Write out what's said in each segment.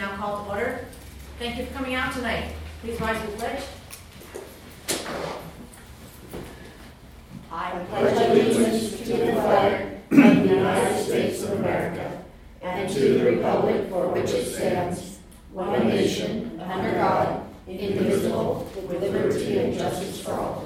now called to order. Thank you for coming out tonight. Please rise to the pledge. I pledge allegiance to the flag of the United States of America and to the republic for which it stands, one nation, under God, indivisible, with liberty and justice for all.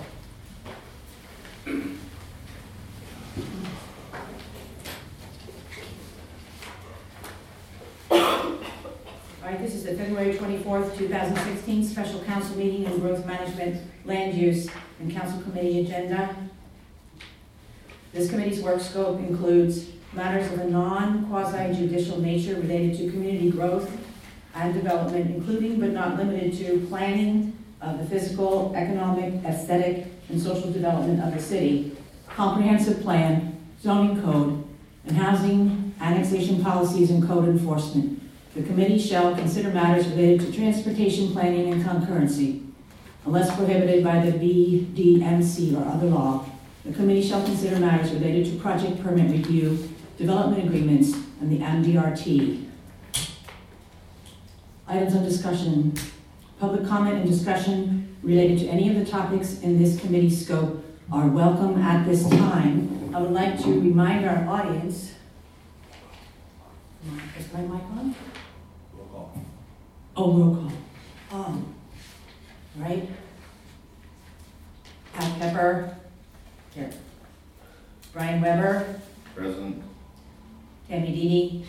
All right, this is the February 24th, 2016 Special Council Meeting on Growth Management, Land Use, and Council Committee agenda. This committee's work scope includes matters of a non-quasi-judicial nature related to community growth and development, including but not limited to planning of the physical, economic, aesthetic, and social development of the city, comprehensive plan, zoning code, and housing annexation policies and code enforcement. The committee shall consider matters related to transportation planning and concurrency. Unless prohibited by the BDMC or other law, the committee shall consider matters related to project permit review, development agreements, and the MDRT. Items of discussion. Public comment and discussion related to any of the topics in this committee scope are welcome at this time. I would like to remind our audience. Is my mic on? Roll call. Oh, roll call. All right. Pat Pepper. Here. Brian Weber. Present. Tammy Dini.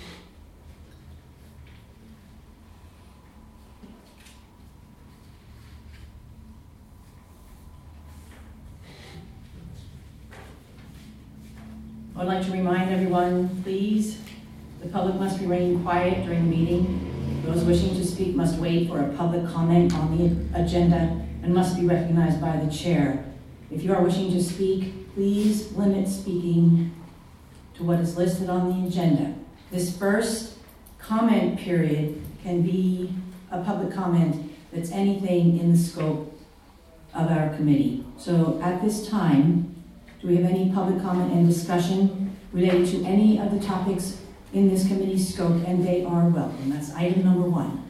I would like to remind everyone, please, the public must remain quiet during the meeting. Those wishing to speak must wait for a public comment on the agenda and must be recognized by the chair. If you are wishing to speak, please limit speaking to what is listed on the agenda. This first comment period can be a public comment that's anything in the scope of our committee. So at this time, do we have any public comment and discussion related to any of the topics in this committee's scope? And they are welcome. That's item number 1.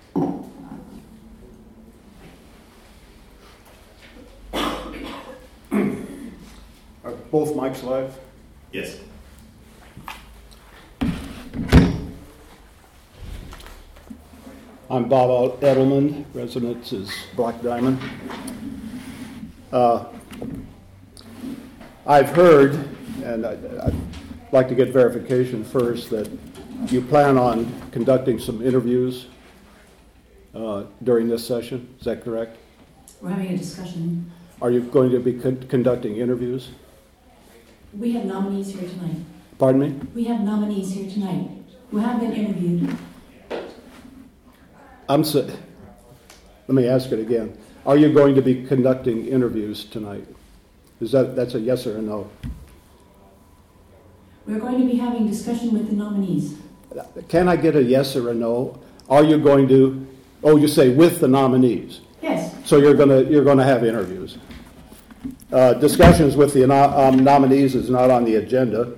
Are both mics live? Yes. I'm Bob Edelman, residence is Black Diamond. I've heard, and I'd like to get verification first, that you plan on conducting some interviews during this session. Is that correct? We're having a discussion. Are you going to be conducting interviews? We have nominees here tonight. Pardon me? We have nominees here tonight who have been interviewed. Let me ask it again. Are you going to be conducting interviews tonight? That's a yes or a no? We're going to be having discussion with the nominees. Can I get a yes or a no? Are you going to? Oh, you say with the nominees. Yes. So you're going to have interviews. Discussions with the nominees is not on the agenda.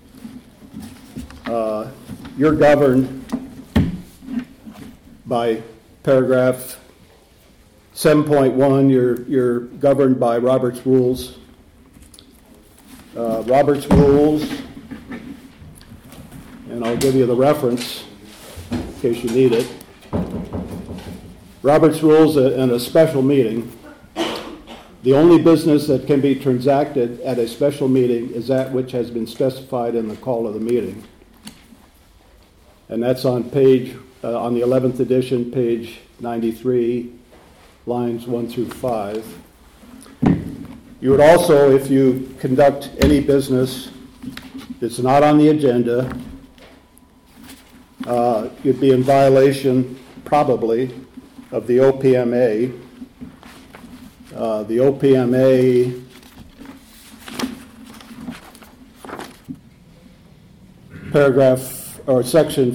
You're governed by paragraph 7.1. You're governed by Robert's Rules. Robert's Rules, and I'll give you the reference in case you need it. Robert's Rules in a special meeting. The only business that can be transacted at a special meeting is that which has been specified in the call of the meeting. And that's on the 11th edition, page 93, lines 1 through 5. You would also, if you conduct any business that's not on the agenda, you'd be in violation, probably, of the OPMA. The OPMA paragraph or section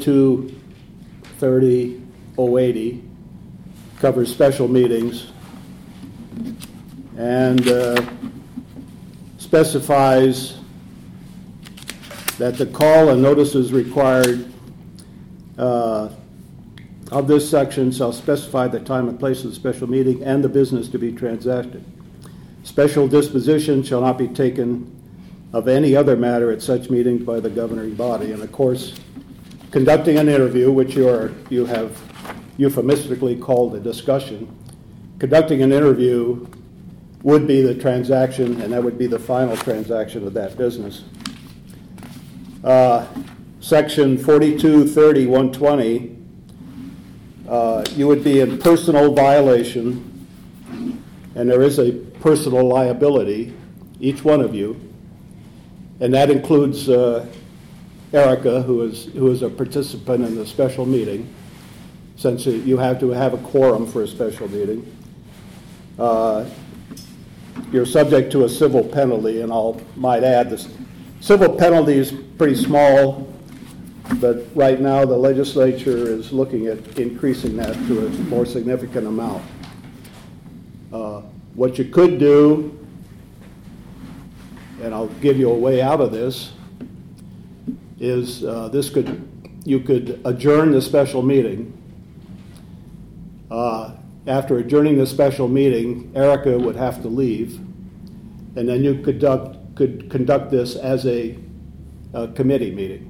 4230.080 covers special meetings and specifies that the call and notices required of this section shall specify the time and place of the special meeting and the business to be transacted. Special disposition shall not be taken of any other matter at such meetings by the governing body. And of course, conducting an interview, which you have euphemistically called a discussion, conducting an interview would be the transaction, and that would be the final transaction of that business. Section 4230-120, you would be in personal violation, and there is a personal liability, each one of you, and that includes Erica, who is a participant in the special meeting, since you have to have a quorum for a special meeting. You're subject to a civil penalty, and might add, this civil penalty is pretty small, but right now the legislature is looking at increasing that to a more significant amount. What you could do, and I'll give you a way out of this, is you could adjourn the special meeting. After adjourning the special meeting, Erica would have to leave, and then you could conduct this as a committee meeting.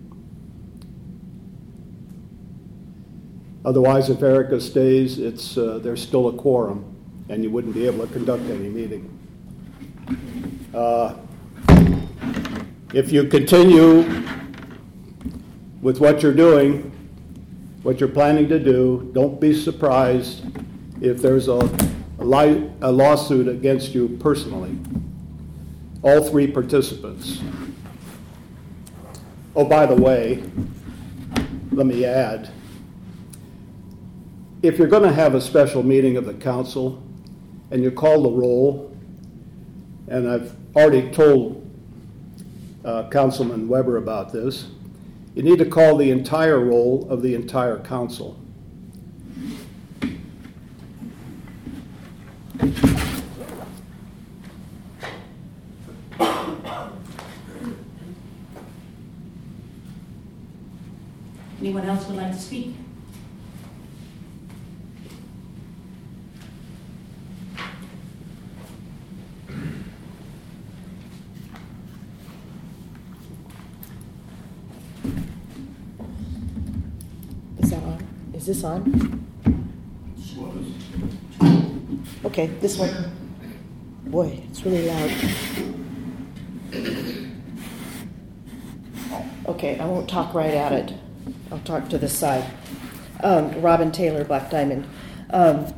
Otherwise, if Erica stays, there's still a quorum, and you wouldn't be able to conduct any meeting. If you continue with what you're doing, what you're planning to do, don't be surprised if there's a lawsuit against you personally. All three participants. Oh, by the way, let me add, if you're going to have a special meeting of the council and you call the roll, and I've already told Councilman Weber about this, you need to call the entire roll of the entire council. Anyone else would like to speak? Is that on? Is this on? Okay, this one. Boy, it's really loud. Okay, I won't talk right at it. I'll talk to the side. Robin Taylor, Black Diamond. I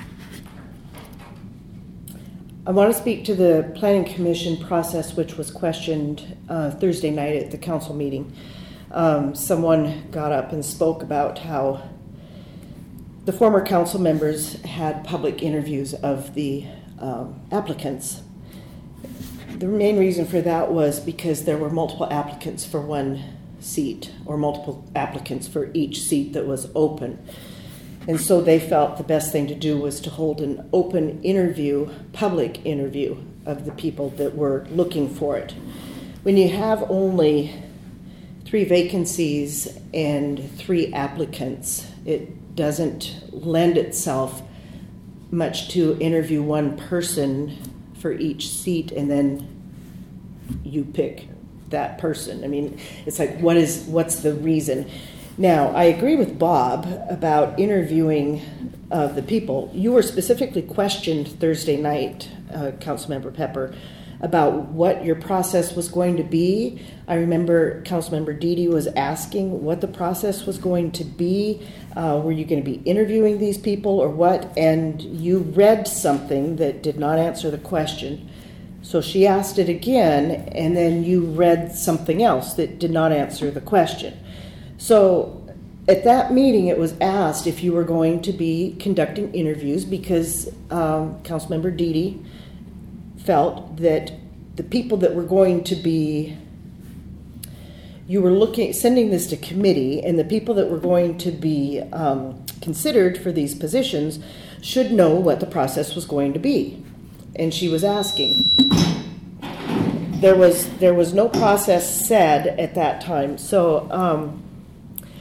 want to speak to the Planning Commission process, which was questioned Thursday night at the council meeting. Someone got up and spoke about how the former council members had public interviews of the applicants. The main reason for that was because there were multiple applicants for one seat, or multiple applicants for each seat that was open. And so they felt the best thing to do was to hold an open interview, public interview of the people that were looking for it. When you have only 3 vacancies and 3 applicants, it doesn't lend itself much to interview one person for each seat and then you pick that person. I mean, it's like, what's the reason? Now, I agree with Bob about interviewing the people. You were specifically questioned Thursday night, Councilmember Pepper, about what your process was going to be. I remember Councilmember Dede was asking what the process was going to be. Were you going to be interviewing these people or what? And you read something that did not answer the question. So she asked it again, and then you read something else that did not answer the question. So at that meeting, it was asked if you were going to be conducting interviews because Councilmember Dede felt that the people that were going to be, you were sending this to committee, and the people that were going to be considered for these positions should know what the process was going to be. And she was asking. There was no process said at that time. So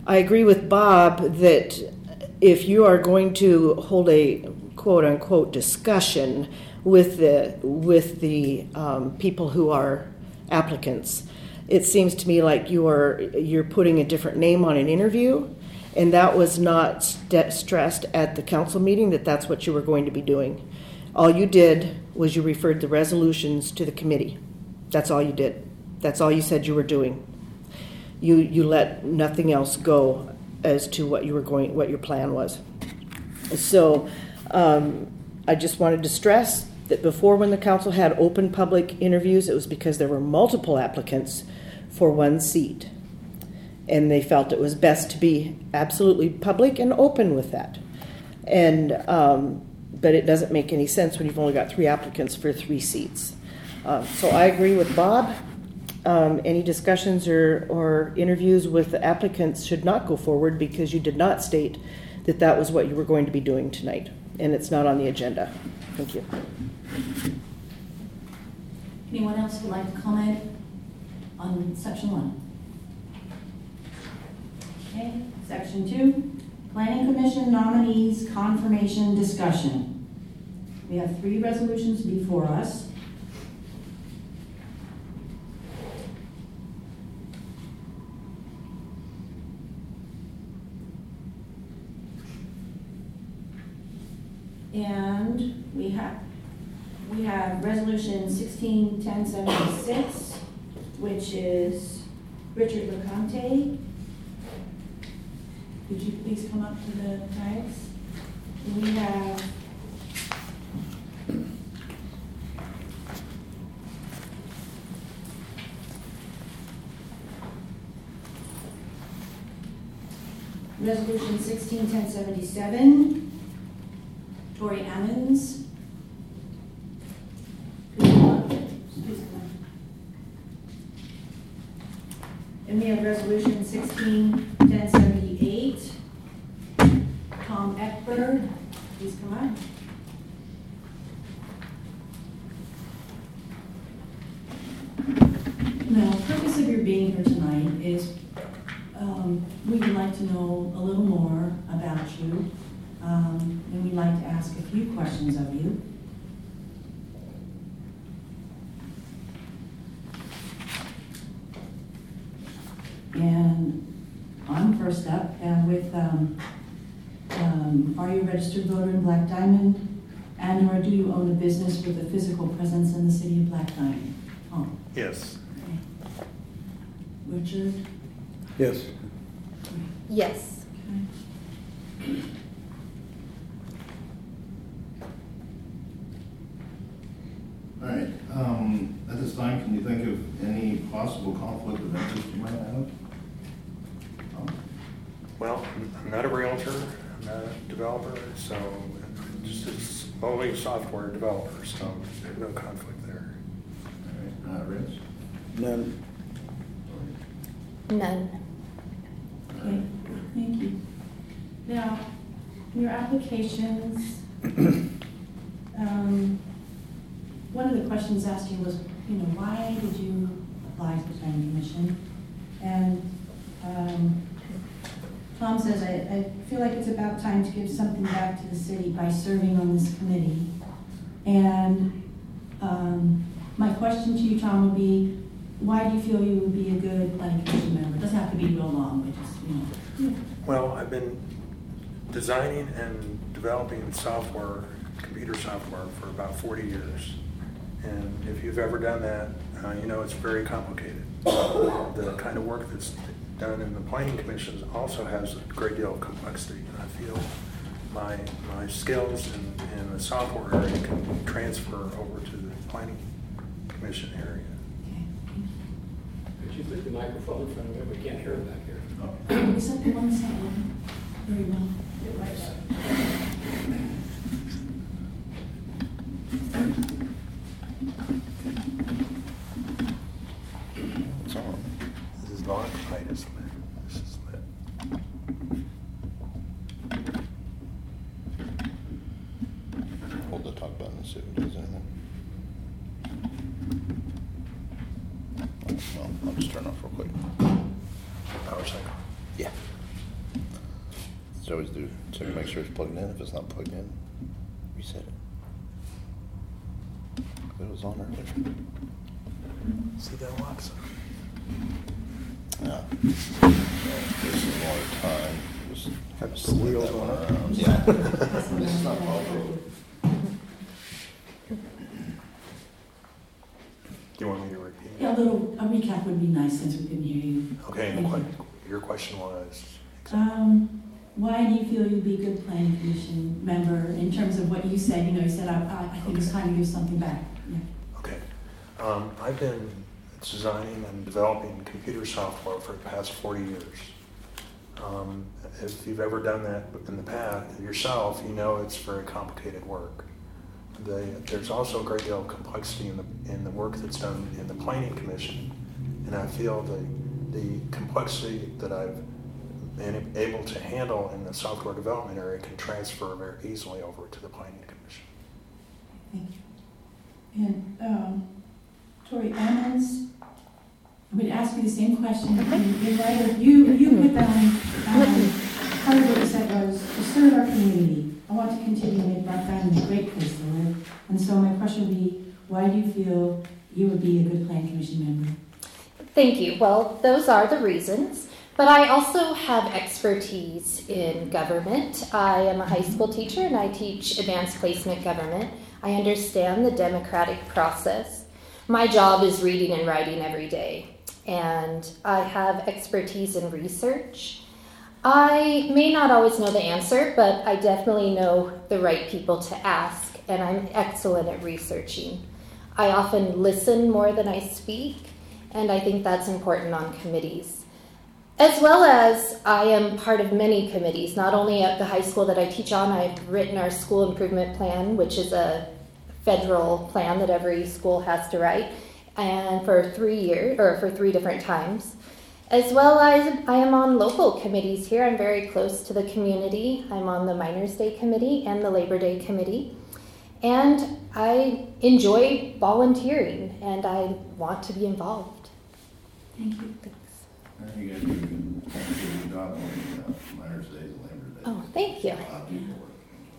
I agree with Bob that if you are going to hold a quote-unquote discussion with the people who are applicants, it seems to me like you're putting a different name on an interview, and that was not stressed at the council meeting that that's what you were going to be doing. All you did was you referred the resolutions to the committee. That's all you did. That's all you said you were doing. You let nothing else go as to what your plan was. So I just wanted to stress that before, when the council had open public interviews, it was because there were multiple applicants for one seat. And they felt it was best to be absolutely public and open with that. And but it doesn't make any sense when you've only got 3 applicants for 3 seats. So I agree with Bob. Any discussions or interviews with the applicants should not go forward because you did not state that that was what you were going to be doing tonight, and it's not on the agenda. Thank you. Anyone else would like to comment on section 1? Okay, section 2, Planning Commission nominees confirmation discussion. We have 3 resolutions before us. And we have resolution 16-1076, which is Richard LeConte. Could you please come up to the dais? We have resolution 16-1077. Tori Ammons. Please come up. And we have resolution 16-1078. Tom Eckberg, please come up. Now, the purpose of your being here tonight is we would like to know a little more about you. And we'd like to ask a few questions of you. And I'm first up with, are you a registered voter in Black Diamond? And or do you own a business with a physical presence in the city of Black Diamond? Oh. Yes. Okay. Richard? Yes. Yes. Okay. All right, at this time, can you think of any possible conflict of interest you might have? Well, I'm not a realtor, I'm not a developer, so just only a software developer, so there's no conflict there. All right, Rich? None. None. Okay, thank you. Now, your applications, one of the questions asked you was, why did you apply to the planning commission? And Tom says, I feel like it's about time to give something back to the city by serving on this committee. And my question to you, Tom, would be, why do you feel you would be a good planning commission member? It doesn't have to be real long, but just, Well, I've been designing and developing software, computer software, for about 40 years. And if you've ever done that, you know it's very complicated. The kind of work that's done in the planning commission also has a great deal of complexity, and I feel my skills in the software area can transfer over to the planning commission area. Could you put the microphone in front of me? We can't hear it back here. is that the one second? Very well. Get right up. This is not tight as lit. This is lit. Hold the talk button and see if it does anything. Well, I'll just turn off real quick. Power cycle. Yeah. Just always do, check to make sure it's plugged in. If it's not plugged in, reset it. It was on earlier. See that, Watson? Yeah. This is more time. Just Have slip wheels that on one it. around. Yeah. This is not off-road. Do you want me to repeat? Yeah, a recap would be nice since we couldn't hear you. Okay, and Thank you. your question was? Why do you feel you'd be a good planning commission member in terms of what you said? You know, you said, I think it's time to give something back. Yeah. Okay. I've been designing and developing computer software for the past 40 years. If you've ever done that in the past yourself, you know it's very complicated work. There's also a great deal of complexity in the work that's done in the planning commission, and I feel the complexity that I've been able to handle in the software development area can transfer very easily over to the planning commission. Thank you. And Tori Emmons, I'm going to ask you the same question. In light of you put down, part of what you said was, to serve our community, I want to continue to make Rock Island a great place to live. And so my question would be, why do you feel you would be a good planning commission member? Thank you. Well, those are the reasons. But I also have expertise in government. I am a high school teacher and I teach advanced placement government. I understand the democratic process. My job is reading and writing every day. And I have expertise in research. I may not always know the answer, but I definitely know the right people to ask, and I'm excellent at researching. I often listen more than I speak, and I think that's important on committees. As well as I am part of many committees, not only at the high school that I teach on. I've written our school improvement plan, which is a federal plan that every school has to write, and for 3 years, or for 3 different times. As well as I am on local committees here. I'm very close to the community. I'm on the Miners' Day Committee and the Labor Day Committee. And I enjoy volunteering, and I want to be involved. Thank you. Thanks. You guys do a good job on Miners' Day and Labor Day. Oh, thank you. A lot of people work.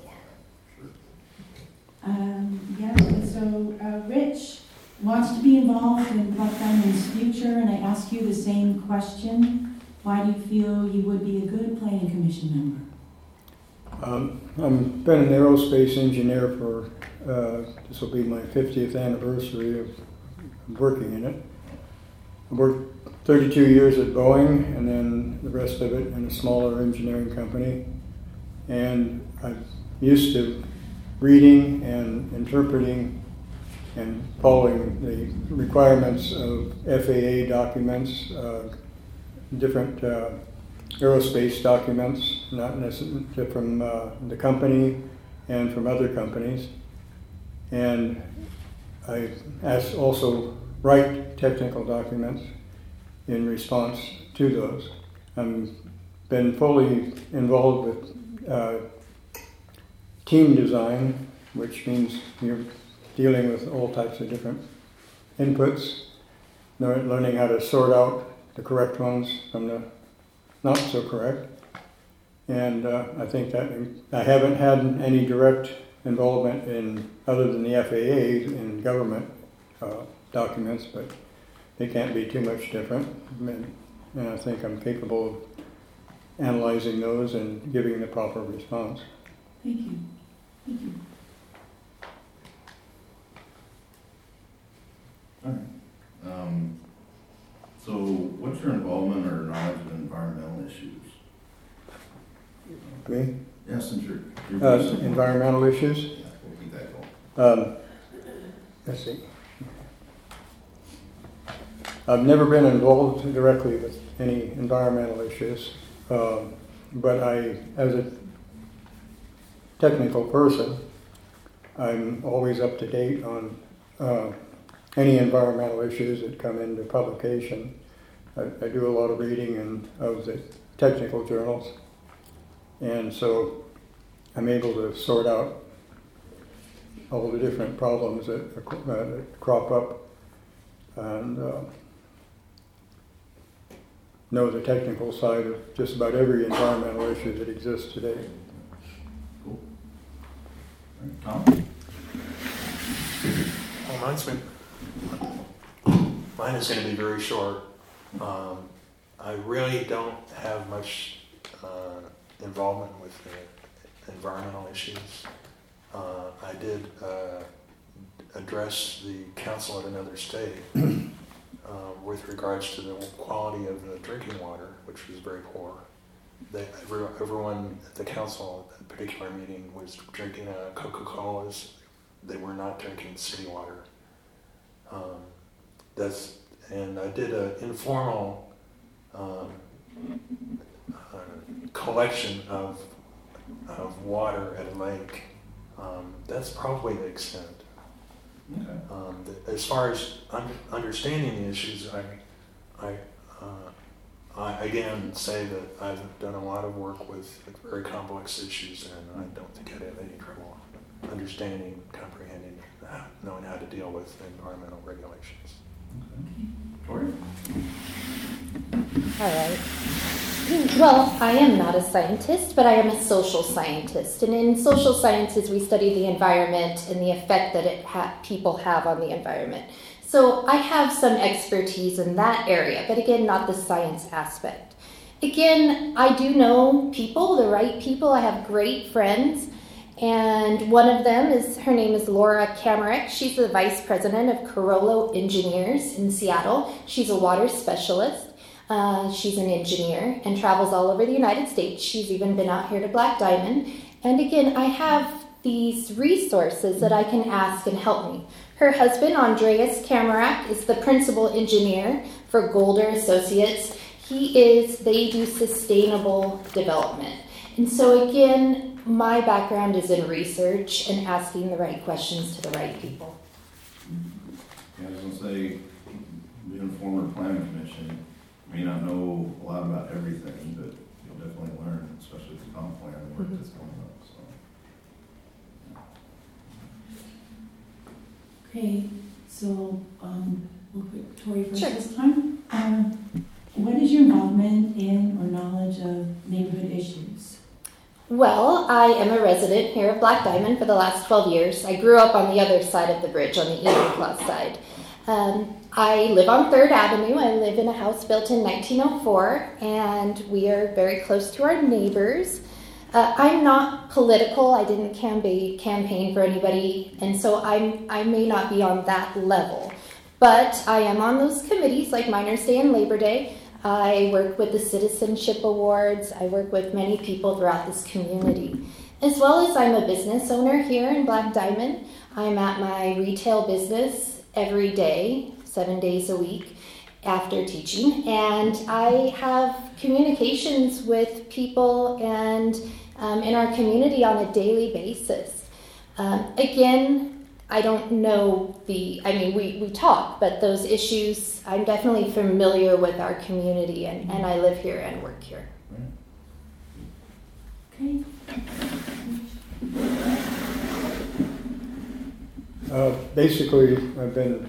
Sure. So Rich wants to be involved in Rock Island's future, and I ask you the same question. Why do you feel you would be a good planning commission member? I've been an aerospace engineer for, this will be my 50th anniversary of working in it. I worked 32 years at Boeing, and then the rest of it in a smaller engineering company. And I'm used to reading and interpreting and following the requirements of FAA documents, different aerospace documents, not necessarily from the company and from other companies. And I also write technical documents in response to those. I've been fully involved with team design, which means you're dealing with all types of different inputs, learning how to sort out the correct ones from the not so correct. And I think that I haven't had any direct involvement in, other than the FAA, in government documents, but they can't be too much different. And I think I'm capable of analyzing those and giving the proper response. Thank you. Thank you. All right. So what's your involvement or knowledge of environmental issues? Me? Yes, since you're Environmental issues? Yeah, we'll keep that going. Let's see. I've never been involved directly with any environmental issues, but as a technical person, I'm always up to date on any environmental issues that come into publication. I do a lot of reading of the technical journals, and so I'm able to sort out all the different problems that crop up, and know the technical side of just about every environmental issue that exists today. Cool. All right, Tom? Well, mine is going to be very short. I really don't have much involvement with the environmental issues. I did address the council at another state with regards to the quality of the drinking water, which was very poor. Everyone at the council at that particular meeting was drinking Coca-Colas. They were not drinking city water. And I did an informal collection of water at a lake. That's probably the extent. Okay. As far as understanding the issues, I again say that I've done a lot of work with very complex issues, and I don't think I'd have any trouble understanding, comprehending, knowing how to deal with environmental regulations. Tori? All right. Well, I am not a scientist, but I am a social scientist. And in social sciences, we study the environment and the effect that people have on the environment. So I have some expertise in that area, but again, not the science aspect. Again, I do know people, the right people. I have great friends. And one of them her name is Laura Kamarek. She's the vice president of Carollo Engineers in Seattle. She's a water specialist. She's an engineer and travels all over the United States. She's even been out here to Black Diamond. And again, I have these resources that I can ask and help me. Her husband, Andreas Kamarek, is the principal engineer for Golder Associates. They do sustainable development. And so again, my background is in research and asking the right questions to the right people. Yeah, I was going to say, being a former planning commission, you may not know a lot about everything, but you'll definitely learn, especially with the comp plan work that's coming up. So. Okay, so we'll put Tori first Sure. this time. What is your involvement in or knowledge of neighborhood issues? Well, I am a resident here of Black Diamond for the last 12 years. I grew up on the other side of the bridge, on the Eaton Claus side. I live on 3rd Avenue. I live in a house built in 1904, and we are very close to our neighbors. I'm not political. I didn't campaign for anybody, and so I may not be on that level. But I am on those committees like Miners' Day and Labor Day. I work with the Citizenship Awards. I work with many people throughout this community. As well as I'm a business owner here in Black Diamond. I'm at my retail business every day, 7 days a week after teaching. And I have communications with people and in our community on a daily basis. Again, I don't know we talk, but those issues, I'm definitely familiar with our community, and I live here and work here. Okay. Basically, I've been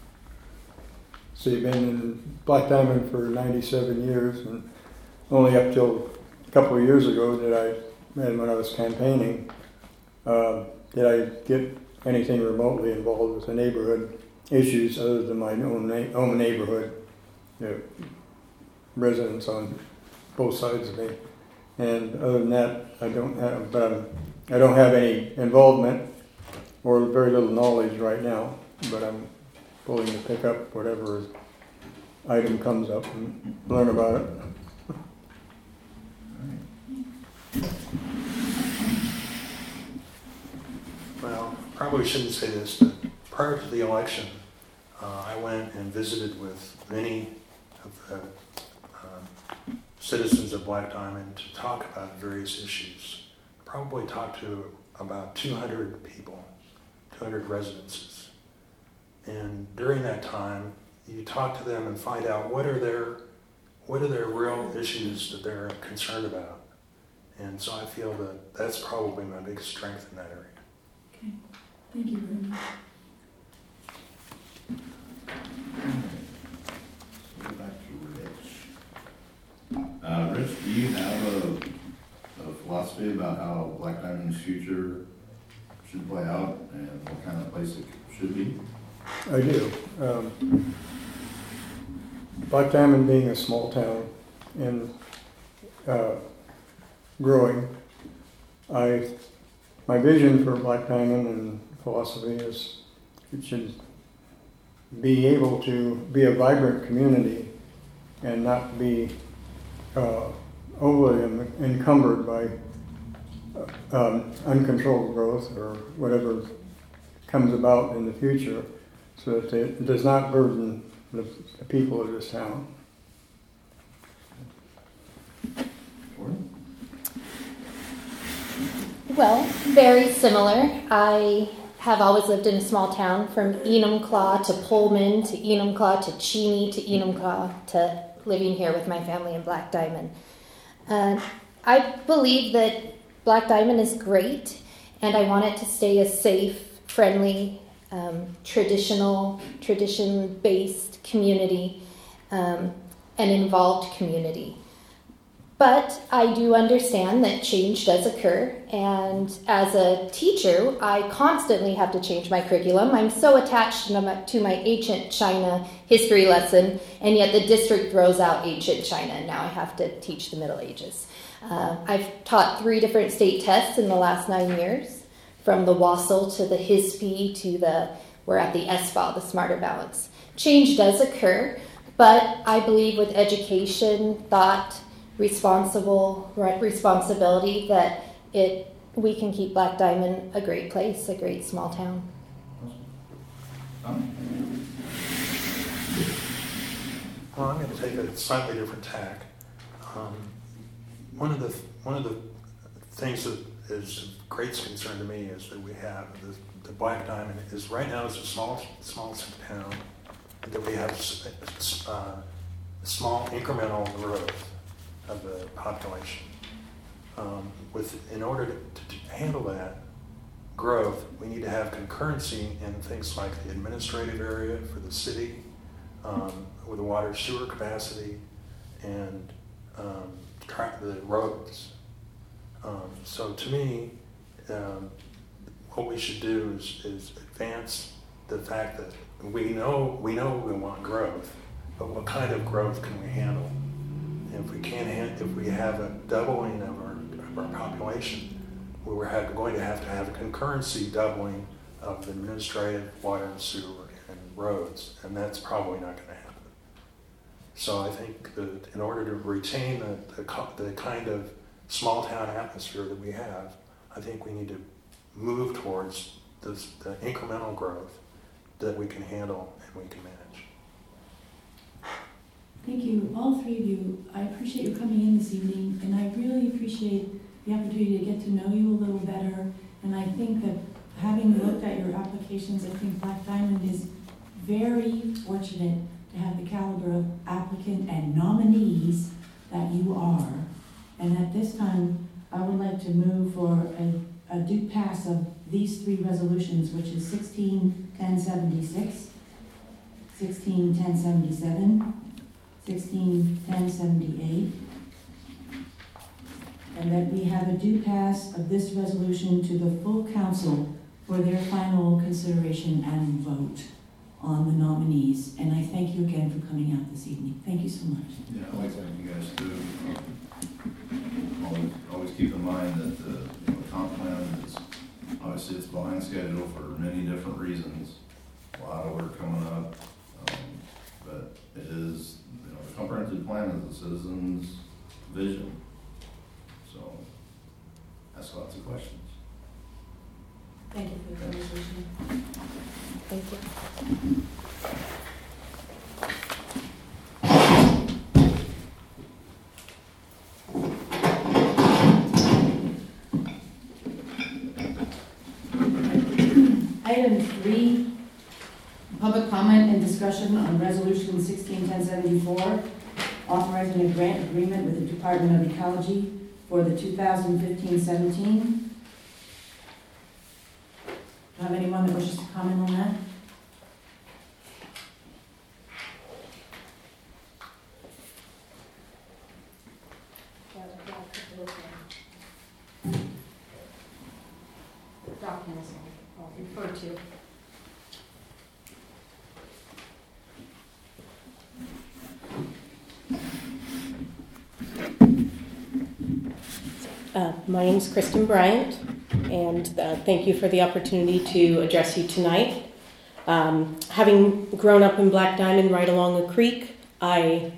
in Black Diamond for 97 years, and only up till a couple of years ago when I was campaigning, did I get anything remotely involved with the neighborhood issues other than my own neighborhood, residents on both sides of me. And other than that, I don't have any involvement or very little knowledge right now, but I'm willing to pick up whatever item comes up and learn about it. Well, probably shouldn't say this, but prior to the election, I went and visited with many of the citizens of Black Diamond to talk about various issues. Probably talked to about 200 people, 200 residences. And during that time, you talk to them and find out what are their real issues that they're concerned about. And so I feel that that's probably my biggest strength in that area. Okay. Thank you very much. So back to Rich. Do you have a philosophy about how Black Diamond's future should play out and what kind of place it should be? I do. Black Diamond being a small town and growing, my vision for Black Diamond and philosophy is it should be able to be a vibrant community and not be overly encumbered by uncontrolled growth or whatever comes about in the future, so that it does not burden the people of this town. Well, very similar. I have always lived in a small town, from Enumclaw to Pullman to Enumclaw to Cheney to Enumclaw to living here with my family in Black Diamond. I believe that Black Diamond is great, and I want it to stay a safe, friendly, tradition-based community, an involved community. But I do understand that change does occur, and as a teacher, I constantly have to change my curriculum. I'm so attached to my ancient China history lesson, and yet the district throws out ancient China, and now I have to teach the Middle Ages. I've taught 3 different state tests in the last 9 years, from the WASL to the HISP to we're at the SBAL, the Smarter Balance. Change does occur, but I believe with education, thought, responsibility, that we can keep Black Diamond a great place, a great small town. Well, I'm going to take a slightly different tack. One of the things that is of great concern to me is that we have the Black Diamond is right now it's a small town, that we have small incremental growth of the population. In order to handle that growth, we need to have concurrency in things like the administrative area for the city, with the water sewer capacity, and the roads. So to me, what we should do is advance the fact that we know we want growth, but what kind of growth can we handle? And if we have a doubling of our population, we're going to have a concurrency doubling of the administrative, water and sewer and roads, and that's probably not going to happen. So I think that in order to retain the kind of small town atmosphere that we have, I think we need to move towards the incremental growth that we can handle and we can manage. Thank you, all 3 of you. I appreciate you coming in this evening, and I really appreciate the opportunity to get to know you a little better. And I think that having looked at your applications, I think Black Diamond is very fortunate to have the caliber of applicant and nominees that you are. And at this time, I would like to move for a due pass of these 3 resolutions, which is 16-1076, 16-1077, 16-1078, and that we have a due pass of this resolution to the full council for their final consideration and vote on the nominees. And I thank you again for coming out this evening. Thank you so much. Yeah, I'd like to thank you guys too. Always keep in mind that the comp plan is obviously it's behind schedule for many different reasons. A lot of work coming up, but it is the comprehensive plan is the citizens' vision. So ask lots of questions. Thank you for the conversation. Thank you. Item 3, public comment and discussion on resolution 16-1074, authorizing a grant agreement with the Department of Ecology for the 2015-17. Do you have anyone that wishes to comment on that? too. My name is Kristen Bryant, and thank you for the opportunity to address you tonight. Having grown up in Black Diamond right along a creek, I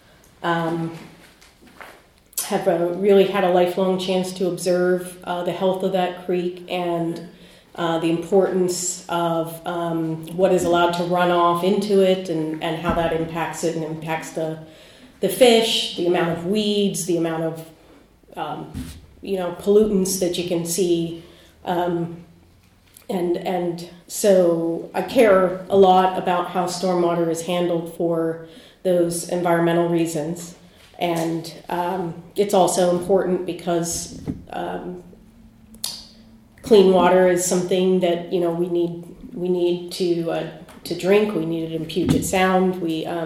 have really had a lifelong chance to observe the health of that creek and the importance of what is allowed to run off into it and how that impacts it and impacts the fish, the amount of weeds, the amount of pollutants that you can see. And so I care a lot about how stormwater is handled for those environmental reasons. And it's also important because clean water is something that we need to drink. We need it in Puget Sound.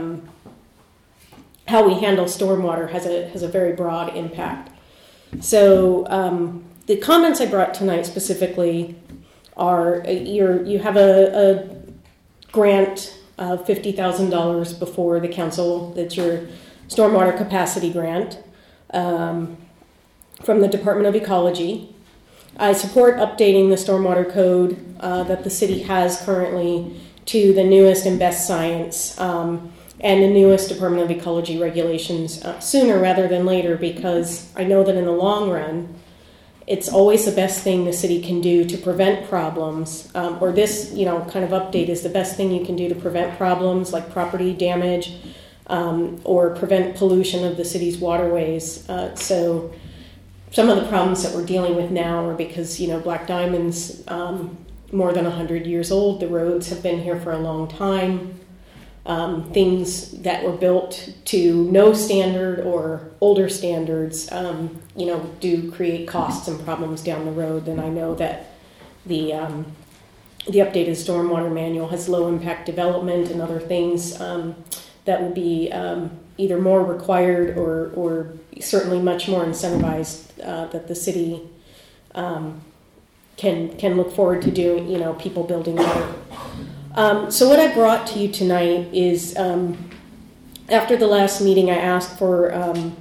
How we handle stormwater has a very broad impact. So the comments I brought tonight specifically are you have a grant of $50,000 before the council. That's your stormwater capacity grant from the Department of Ecology. I support updating the stormwater code that the city has currently to the newest and best science and the newest Department of Ecology regulations sooner rather than later, because I know that in the long run, it's always the best thing the city can do to prevent problems, or this, kind of update is the best thing you can do to prevent problems like property damage or prevent pollution of the city's waterways. So some of the problems that we're dealing with now are because, Black Diamond's more than 100 years old. The roads have been here for a long time. Things that were built to no standard or older standards, do create costs and problems down the road. And I know that the updated stormwater manual has low impact development and other things that will be either more required or certainly much more incentivized that the city can look forward to doing, people building better. So what I brought to you tonight is, after the last meeting, I asked for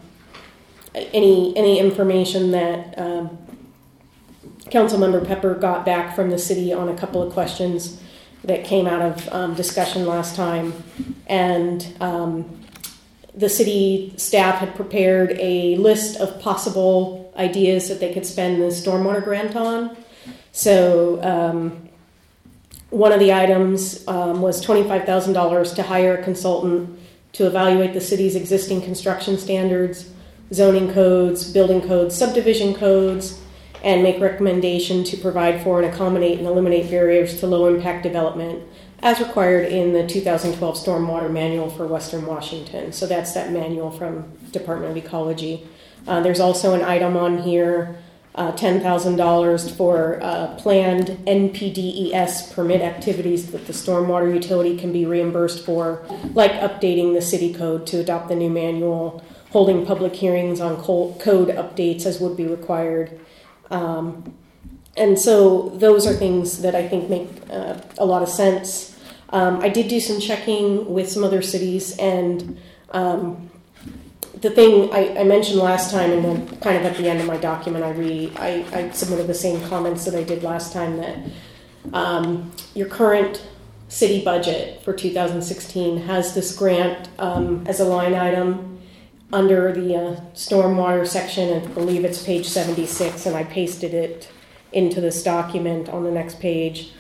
any information that Councilmember Pepper got back from the city on a couple of questions that came out of discussion last time. And the city staff had prepared a list of possible ideas that they could spend the stormwater grant on. So one of the items was $25,000 to hire a consultant to evaluate the city's existing construction standards, zoning codes, building codes, subdivision codes, and make recommendation to provide for and accommodate and eliminate barriers to low-impact development as required in the 2012 Stormwater Manual for Western Washington. So that's that manual from Department of Ecology. There's also an item on here, $10,000 for planned NPDES permit activities that the stormwater utility can be reimbursed for, like updating the city code to adopt the new manual, holding public hearings on code updates as would be required. And so those are things that I think make a lot of sense. I did do some checking with some other cities, and the thing I mentioned last time, and then kind of at the end of my document, I submitted the same comments that I did last time, that your current city budget for 2016 has this grant as a line item under the stormwater section, and I believe it's page 76, and I pasted it into this document on the next page.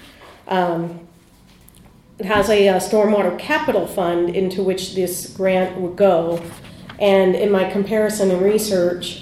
It has a stormwater capital fund into which this grant would go. And in my comparison and research,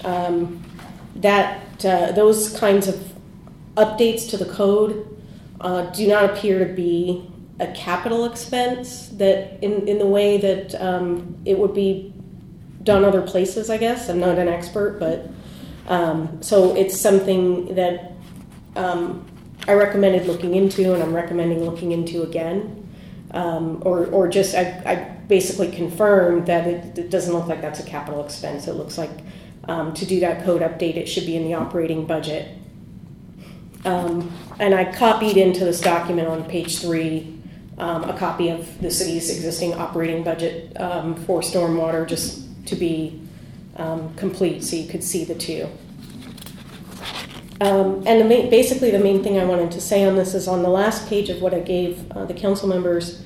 those kinds of updates to the code do not appear to be a capital expense that in the way that it would be done other places, I guess. I'm not an expert, but so it's something that I recommended looking into, and I'm recommending looking into again. Or just I basically confirmed that it doesn't look like that's a capital expense. It looks like to do that code update, it should be in the operating budget. And I copied into this document on page 3 a copy of the city's existing operating budget for stormwater, just to be complete, so you could see the two. And basically the main thing I wanted to say on this is on the last page of what I gave the council members,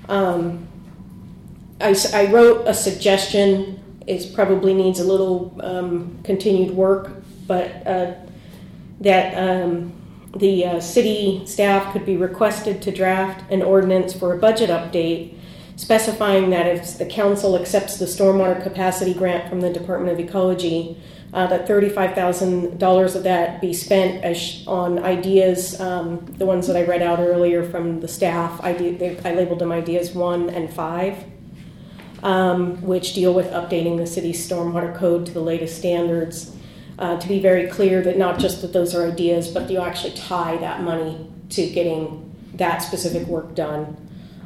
I wrote a suggestion. It probably needs a little continued work, but that the city staff could be requested to draft an ordinance for a budget update, specifying that if the council accepts the stormwater capacity grant from the Department of Ecology, that $35,000 of that be spent on ideas, the ones that I read out earlier from the staff. I labeled them ideas 1 and 5, which deal with updating the city's stormwater code to the latest standards. To be very clear that not just that those are ideas, but you actually tie that money to getting that specific work done.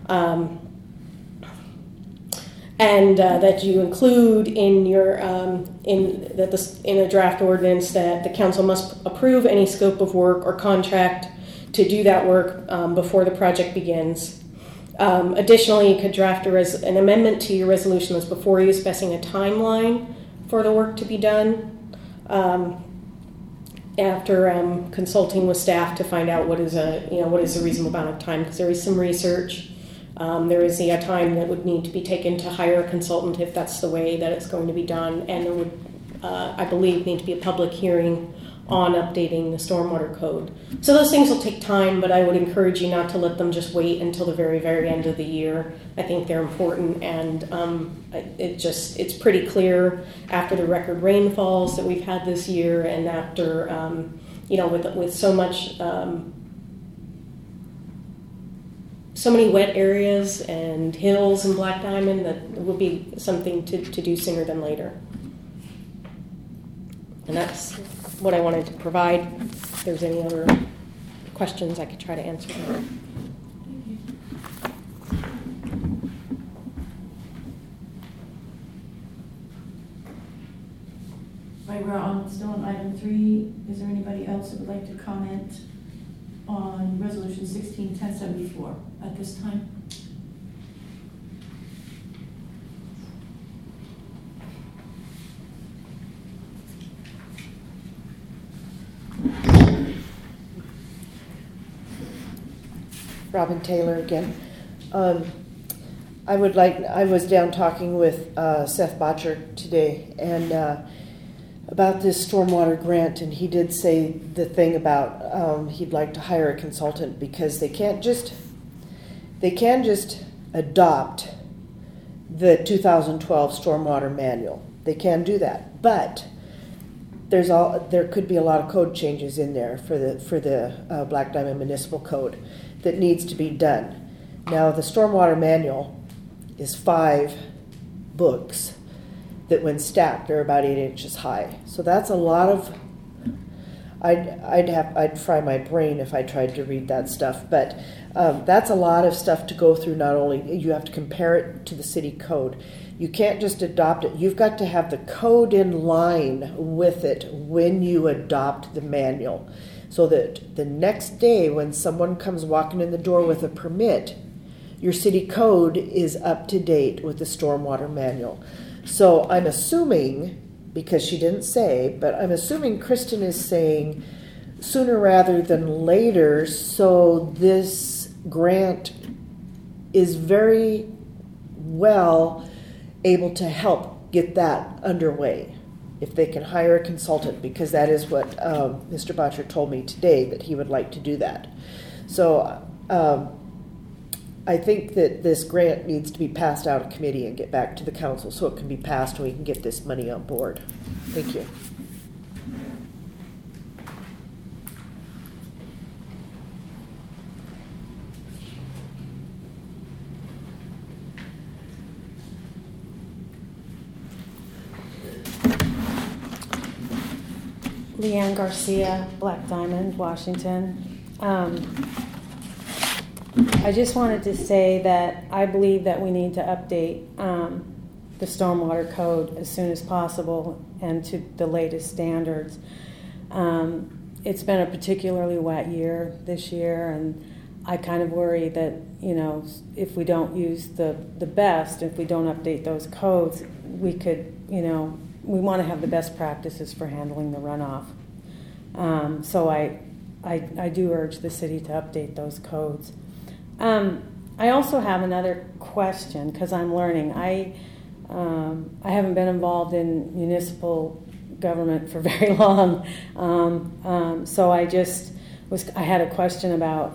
And that you include in your in a draft ordinance that the council must approve any scope of work or contract to do that work before the project begins. Additionally, you could draft an amendment to your resolution that's before you, specifying a timeline for the work to be done. After consulting with staff to find out what is a reasonable amount of time, because there is some research. There is a time that would need to be taken to hire a consultant if that's the way that it's going to be done, and there would, I believe, need to be a public hearing on updating the stormwater code. So those things will take time, but I would encourage you not to let them just wait until the very, very end of the year. I think they're important, and it's pretty clear after the record rainfalls that we've had this year, and after with so much. So many wet areas and hills in Black Diamond that it will be something to do sooner than later. And that's what I wanted to provide. If there's any other questions, I could try to answer them. Right, we're still on item 3. Is there anybody else that would like to comment on Resolution 16-1074 at this time? Robin Taylor again. I was down talking with Seth Botcher today and about this stormwater grant, and he did say the thing about he'd like to hire a consultant because they can just adopt the 2012 stormwater manual. They can do that, but there could be a lot of code changes in there for the Black Diamond Municipal Code that needs to be done. Now, the stormwater manual is 5 books that, when stacked, are about 8 inches high. So that's a lot of. I'd fry my brain if I tried to read that stuff. But that's a lot of stuff to go through. Not only you have to compare it to the city code. You can't just adopt it. You've got to have the code in line with it when you adopt the manual, so that the next day when someone comes walking in the door with a permit, your city code is up to date with the stormwater manual. So I'm assuming, because she didn't say, but I'm assuming Kristen is saying sooner rather than later, so this grant is very well able to help get that underway if they can hire a consultant, because that is what Mr. Botcher told me today, that he would like to do that. So I think that this grant needs to be passed out of committee and get back to the council so it can be passed and we can get this money on board. Thank you. Leanne Garcia, Black Diamond, Washington. I just wanted to say that I believe that we need to update the stormwater code as soon as possible and to the latest standards. it's been a particularly wet year this year, and I kind of worry that, you know, if we don't use the best, if we don't update those codes, we could, you know, we want to have the best practices for handling the runoff. So I do urge the city to update those codes. I also have another question because I'm learning. I haven't been involved in municipal government for very long, so I had a question about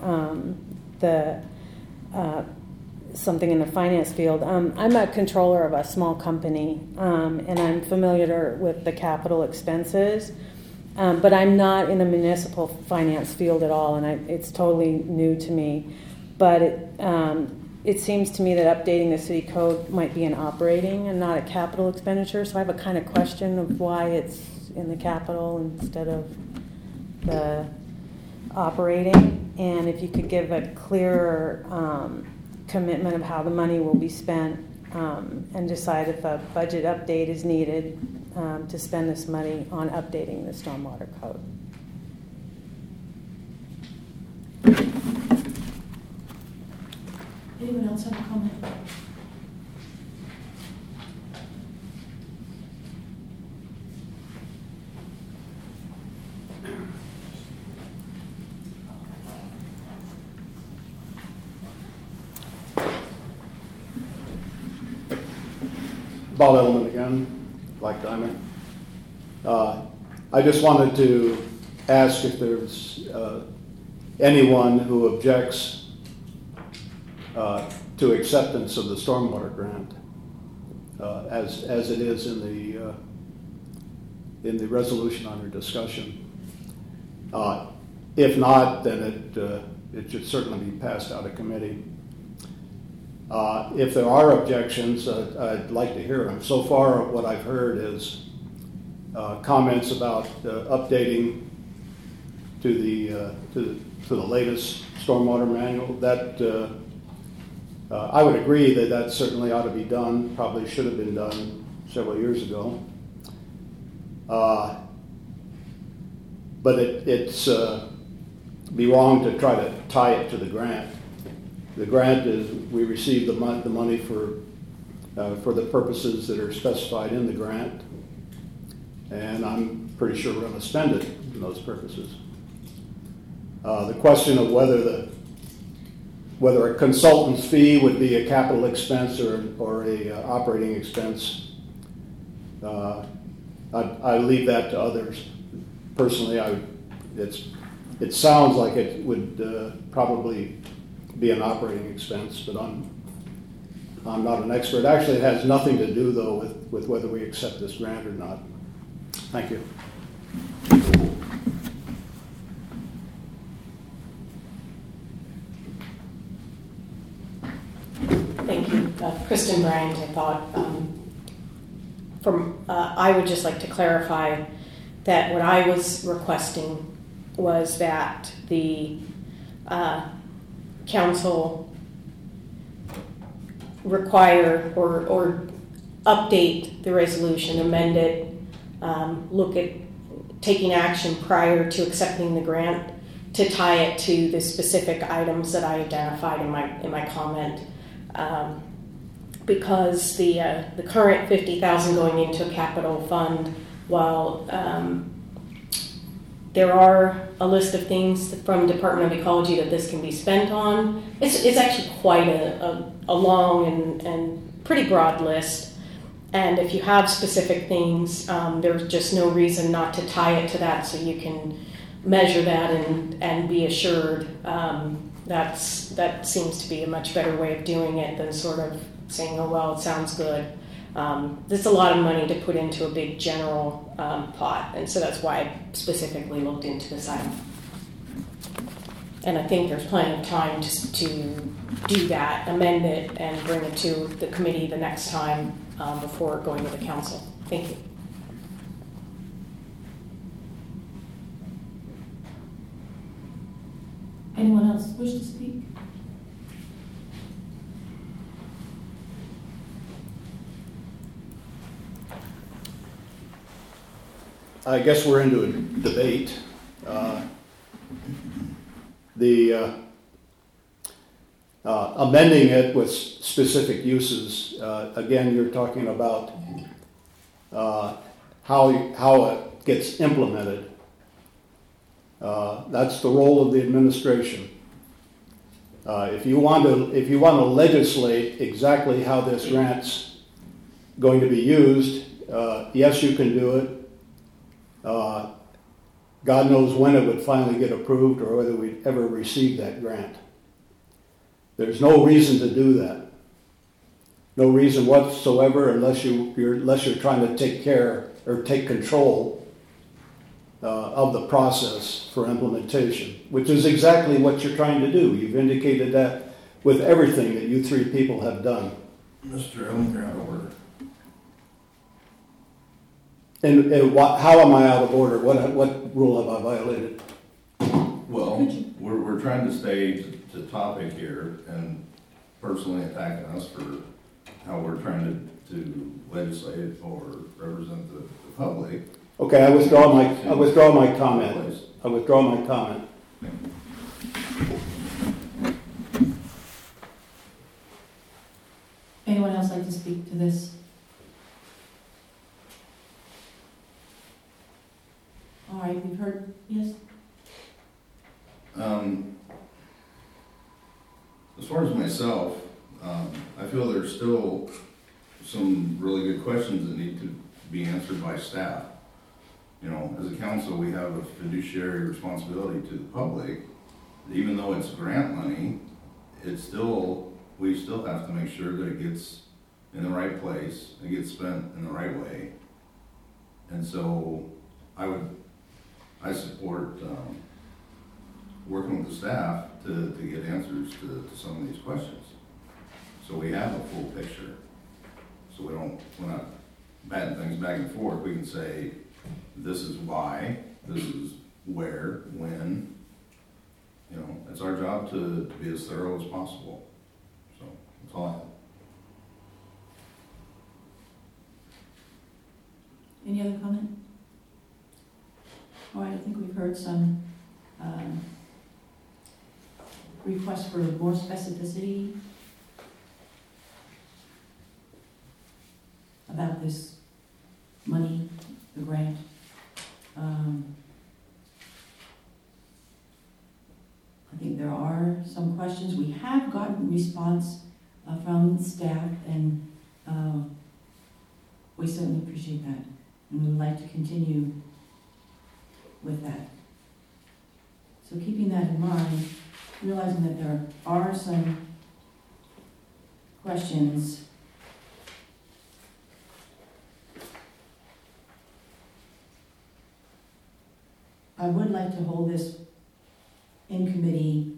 something in the finance field. I'm a controller of a small company, and I'm familiar with the capital expenses, but I'm not in the municipal finance field at all, and it's totally new to me. But it seems to me that updating the city code might be an operating and not a capital expenditure. So I have a kind of question of why it's in the capital instead of the operating. And if you could give a clearer commitment of how the money will be spent, and decide if a budget update is needed to spend this money on updating the stormwater code. Anyone else have a comment? Bob Edelman again, Black Diamond. I just wanted to ask if there's anyone who objects to acceptance of the stormwater grant as it is in the resolution under discussion. If not, then it should certainly be passed out of committee. If there are objections, I'd like to hear them. So far, what I've heard is comments about updating to the latest stormwater manual. That I would agree that certainly ought to be done. Probably should have been done several years ago. But it's be wrong to try to tie it to the grant. The grant is, we receive the money for the purposes that are specified in the grant, and I'm pretty sure we're going to spend it in those purposes. The question of whether a consultant's fee would be a capital expense or a operating expense, I leave that to others. Personally, it sounds like it would probably be an operating expense, but I'm not an expert. Actually, it has nothing to do, though, with whether we accept this grant or not. Thank you. Thank you. Kristen Bryant, I thought. I would just like to clarify that what I was requesting was that the council require or update the resolution, amend it, look at taking action prior to accepting the grant to tie it to the specific items that I identified in my comment. Because the current $50,000 going into a capital fund, while there are a list of things from Department of Ecology that this can be spent on, it's actually quite a long and pretty broad list. And if you have specific things, there's just no reason not to tie it to that, so you can measure that and be assured. That seems to be a much better way of doing it than sort of saying, oh, well, it sounds good. There's a lot of money to put into a big general pot, and so that's why I specifically looked into this item. And I think there's plenty of time to do that, amend it, and bring it to the committee the next time before going to the council. Thank you. Anyone else wish to speak? I guess we're into a debate. The amending it with specific uses, again, you're talking about how it gets implemented. That's the role of the administration. If you want to legislate exactly how this grant's going to be used, yes, you can do it. God knows when it would finally get approved or whether we'd ever receive that grant. There's no reason to do that. No reason whatsoever unless you're trying to take care or take control of the process for implementation, which is exactly what you're trying to do. You've indicated that with everything that you three people have done. Mr. Ellen, you're out of order. And how am I out of order? What rule have I violated? Well, we're trying to stay to topic here and personally attacking us for how we're trying to legislate or represent the public. Okay, I withdraw my comment. I withdraw my comment. Anyone else like to speak to this? All right, we've heard, yes? As far as myself, I feel there's still some really good questions that need to be answered by staff. You know, as a council, we have a fiduciary responsibility to the public. Even though it's grant money, we still have to make sure that it gets in the right place, it gets spent in the right way. And so I support working with the staff to get answers to some of these questions. So we have a full picture. So we're not batting things back and forth. We can say, this is why, this is where, when. You know, it's our job to be as thorough as possible. So that's all I have. Any other comment? All right, I think we've heard some requests for more specificity about this money, the grant. I think there are some questions. We have gotten response from staff, and we certainly appreciate that, and we would like to continue with that. So keeping that in mind, realizing that there are some questions, I would like to hold this in committee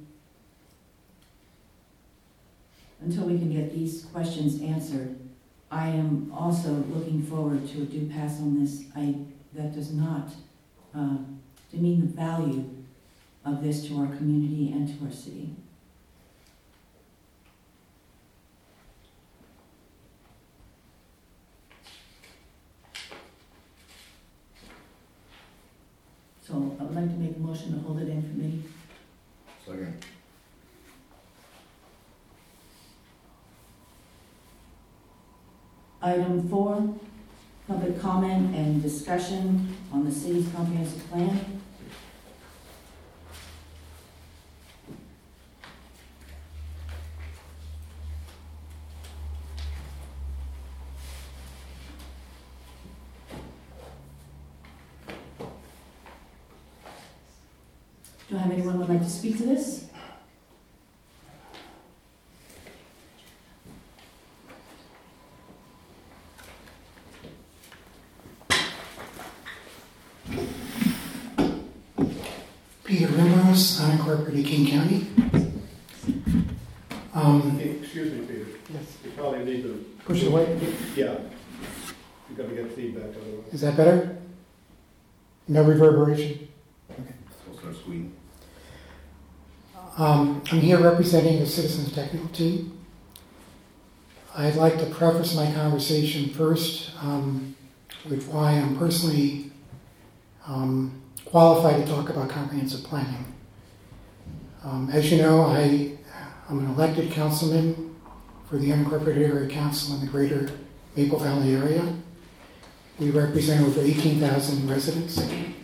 until we can get these questions answered. I am also looking forward to a due pass on this. That does not demean the value of this to our community and to our city. So I would like to make a motion to hold it in committee. Second. Item 4, public comment and discussion on the city's comprehensive plan. Do I have anyone who would like to speak to this? Peter Rimros, unincorporated King County. Excuse me, Peter. Yes. You probably need to Push it away. Yeah. You've got to get feedback otherwise. Is that better? No reverberation? We'll start squeaking. I'm here representing the Citizens Technical Team. I'd like to preface my conversation first with why I'm personally qualified to talk about comprehensive planning. As you know, I'm an elected councilman for the unincorporated area council in the greater Maple Valley area. We represent over 18,000 residents.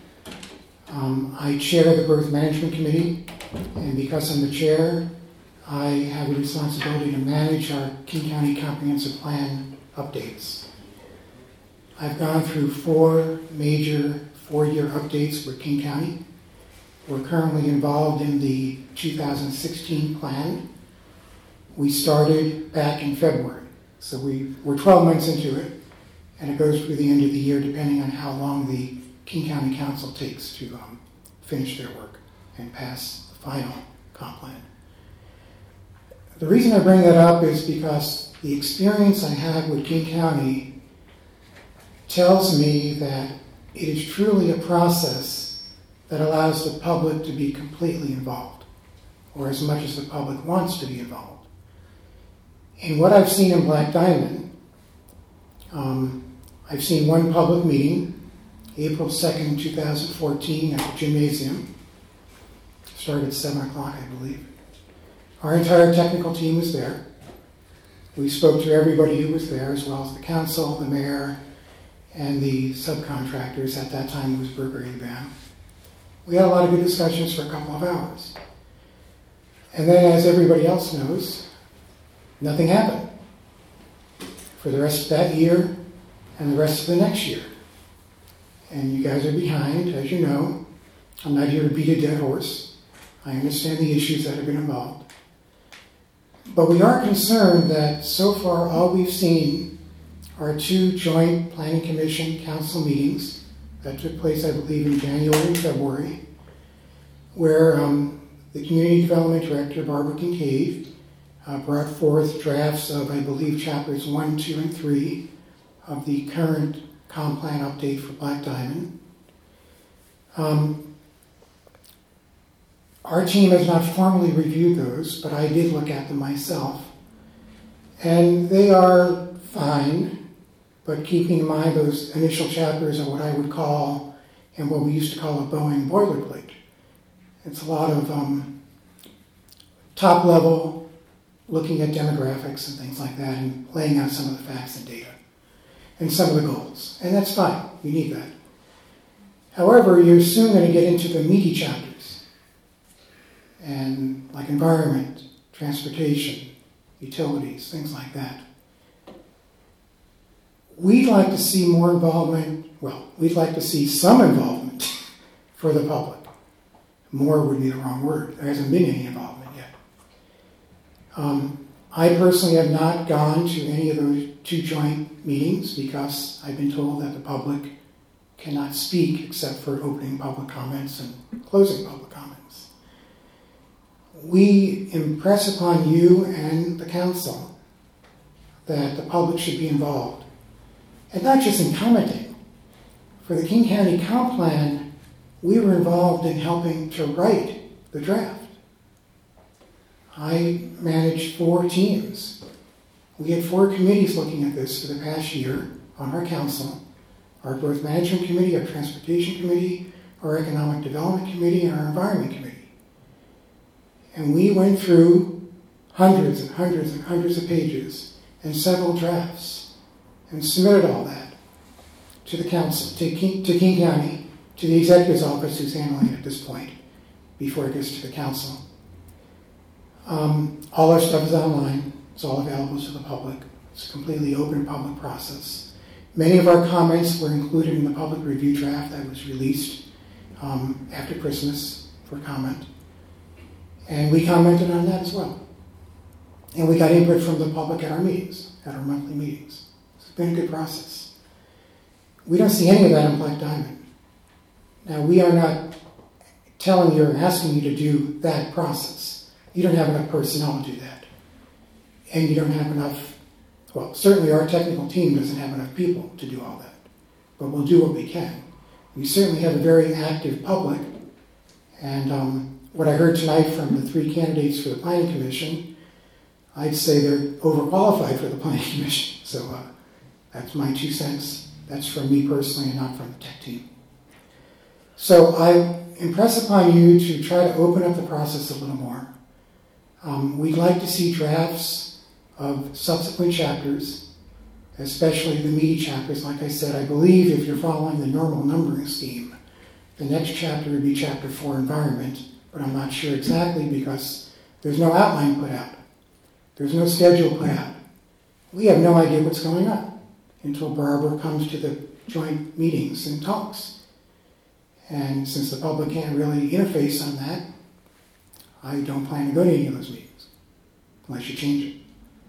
I chair the Growth Management Committee, and because I'm the chair, I have the responsibility to manage our King County Comprehensive Plan updates. I've gone through 4 major 4-year updates for King County. We're currently involved in the 2016 plan. We started back in February, so we're 12 months into it, and it goes through the end of the year depending on how long the King County Council takes to finish their work and pass the final comp plan. The reason I bring that up is because the experience I have with King County tells me that it is truly a process that allows the public to be completely involved, or as much as the public wants to be involved. And what I've seen in Black Diamond, I've seen one public meeting, April 2nd, 2014 at the gymnasium. Started at 7 o'clock, I believe. Our entire technical team was there. We spoke to everybody who was there, as well as the council, the mayor, and the subcontractors. At that time, it was Burberry Band. We had a lot of good discussions for a couple of hours. And then, as everybody else knows, nothing happened for the rest of that year and the rest of the next year. And you guys are behind, as you know. I'm not here to beat a dead horse. I understand the issues that have been involved. But we are concerned that so far all we've seen are 2 joint Planning Commission council meetings that took place, I believe, in January and February, where the Community Development Director, Barbara Kincaid, brought forth drafts of, I believe, chapters 1, 2, and 3 of the current comp plan update for Black Diamond. Our team has not formally reviewed those, but I did look at them myself. And they are fine, but keeping in mind those initial chapters are what I would call, and what we used to call a Boeing boilerplate. It's a lot of top level, looking at demographics and things like that, and laying out some of the facts and data, and some of the goals. And that's fine, we need that. However, you're soon going to get into the meaty chapters, and like environment, transportation, utilities, things like that. We'd like to see more involvement, we'd like to see some involvement for the public. More would be the wrong word. There hasn't been any involvement yet. I personally have not gone to any of those 2 joint meetings because I've been told that the public cannot speak except for opening public comments and closing public comments. We impress upon you and the council that the public should be involved. And not just in commenting. For the King County Comp Plan, we were involved in helping to write the draft. I managed 4 teams. We had 4 committees looking at this for the past year on our council. Our Growth Management Committee, our Transportation Committee, our Economic Development Committee, and our Environment Committee. And we went through hundreds and hundreds and hundreds of pages and several drafts and submitted all that to the council, to King County, to the executive's office who's handling it at this point before it gets to the council. All our stuff is online. It's all available to the public. It's a completely open public process. Many of our comments were included in the public review draft that was released after Christmas for comment. And we commented on that as well. And we got input from the public at our meetings, at our monthly meetings. It's been a good process. We don't see any of that in Black Diamond. Now, we are not telling you or asking you to do that process. You don't have enough personnel to do that. And you don't have enough, certainly our technical team doesn't have enough people to do all that. But we'll do what we can. We certainly have a very active public. And what I heard tonight from the 3 candidates for the Planning Commission, I'd say they're overqualified for the Planning Commission. So that's my 2 cents. That's from me personally and not from the tech team. So I impress upon you to try to open up the process a little more. We'd like to see drafts of subsequent chapters, especially the meaty chapters. Like I said, I believe if you're following the normal numbering scheme, the next chapter would be Chapter 4, Environment, but I'm not sure exactly because there's no outline put out. There's no schedule put out. We have no idea what's going on until Barbara comes to the joint meetings and talks. And since the public can't really interface on that, I don't plan to go to any of those meetings unless you change it.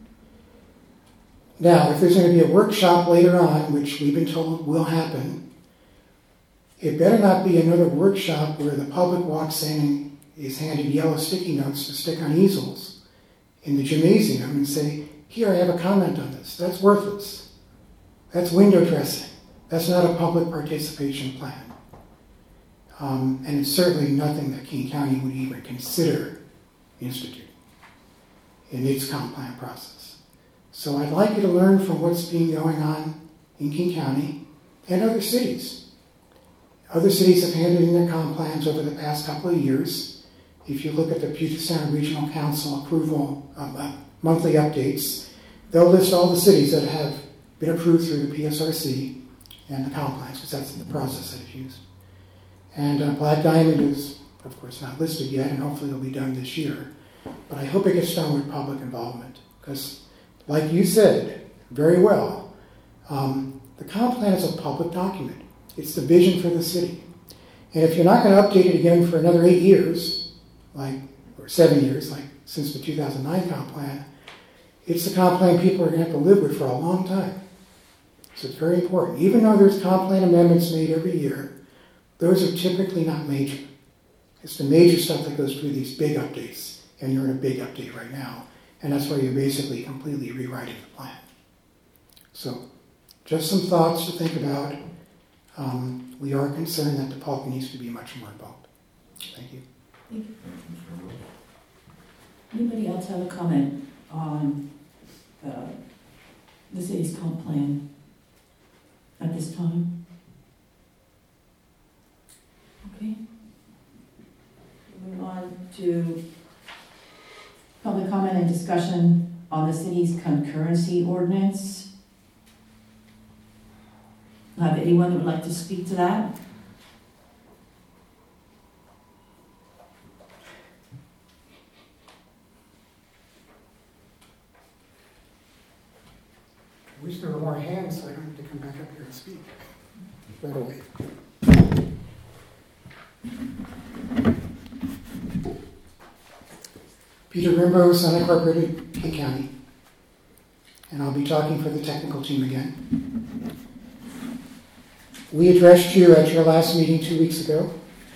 Now, if there's going to be a workshop later on, which we've been told will happen, it better not be another workshop where the public walks in and is handed yellow sticky notes to stick on easels in the gymnasium and say, here, I have a comment on this. That's worthless. That's window dressing. That's not a public participation plan. And it's certainly nothing that King County would even consider instituting in its comp plan process. So I'd like you to learn from what's been going on in King County and other cities. Other cities have handed in their comp plans over the past couple of years. If you look at the Puget Sound Regional Council approval monthly updates, they'll list all the cities that have been approved through the PSRC and the comp plans, because that's the process that is used. And Black Diamond is, of course, not listed yet, and hopefully it'll be done this year. But I hope it gets done with public involvement, because, like you said very well, the comp plan is a public document. It's the vision for the city. And if you're not going to update it again for another 8 years, or 7 years, like since the 2009 comp plan, it's the comp plan people are going to have to live with for a long time. So it's very important. Even though there's comp plan amendments made every year, those are typically not major. It's the major stuff that goes through these big updates, and you're in a big update right now, and that's why you're basically completely rewriting the plan. So, just some thoughts to think about. We are concerned that the public needs to be much more involved. Thank you. Thank you. Anybody else have a comment on the city's comp plan at this time? Okay. Move on to public comment and discussion on the city's concurrency ordinance. Have anyone that would like to speak to that? I wish there were more hands so I don't have to come back up here and speak right away. Peter Rimbos, unincorporated King County, and I'll be talking for the technical team again. We addressed you at your last meeting 2 weeks ago,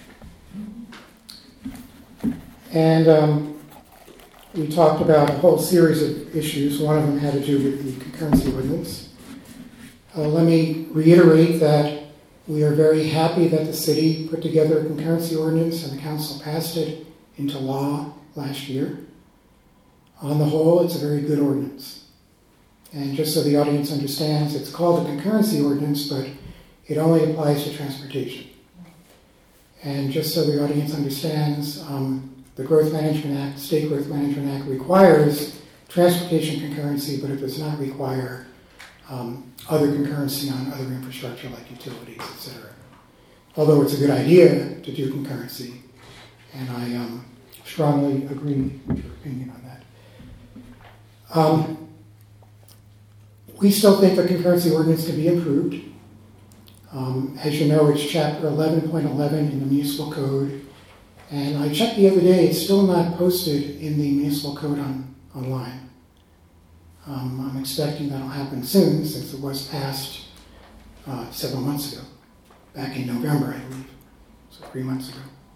and we talked about a whole series of issues. One of them had to do with the concurrency ordinance. Let me reiterate that we are very happy that the city put together a concurrency ordinance and the council passed it into law last year. On the whole, it's a very good ordinance. And just so the audience understands, it's called a concurrency ordinance, but it only applies to transportation. And just so the audience understands, the Growth Management Act, State Growth Management Act requires transportation concurrency, but it does not require other concurrency on other infrastructure like utilities, etc. Although it's a good idea to do concurrency, and I strongly agree with your opinion on that. We still think the concurrency ordinance can be improved. As you know, it's chapter 11.11 in the municipal code. And I checked the other day, it's still not posted in the municipal code online. I'm expecting that'll happen soon since it was passed several months ago, back in November, I believe, so 3 months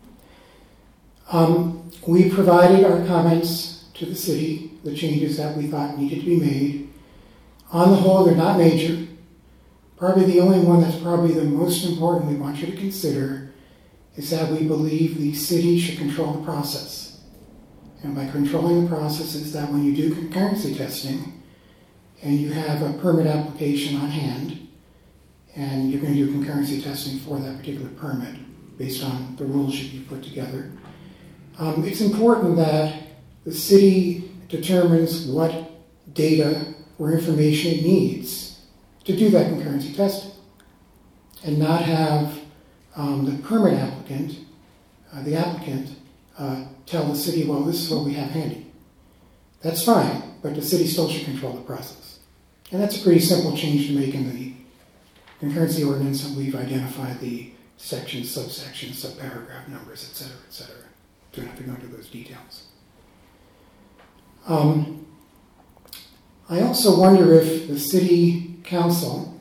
ago. We provided our comments to the city, the changes that we thought needed to be made. On the whole, they're not major. Probably the only one that's probably the most important we want you to consider is that we believe the city should control the process. And by controlling the process is that when you do concurrency testing and you have a permit application on hand and you're going to do concurrency testing for that particular permit, based on the rules you put together. It's important that the city determines what data or information it needs to do that concurrency testing, and not have the permit applicant, tell the city, well, this is what we have handy. That's fine, but the city still should control the process. And that's a pretty simple change to make in the concurrency ordinance, and we've identified the sections, subsections, subparagraph numbers, et cetera, et cetera. Don't have to go into those details. I also wonder if the city council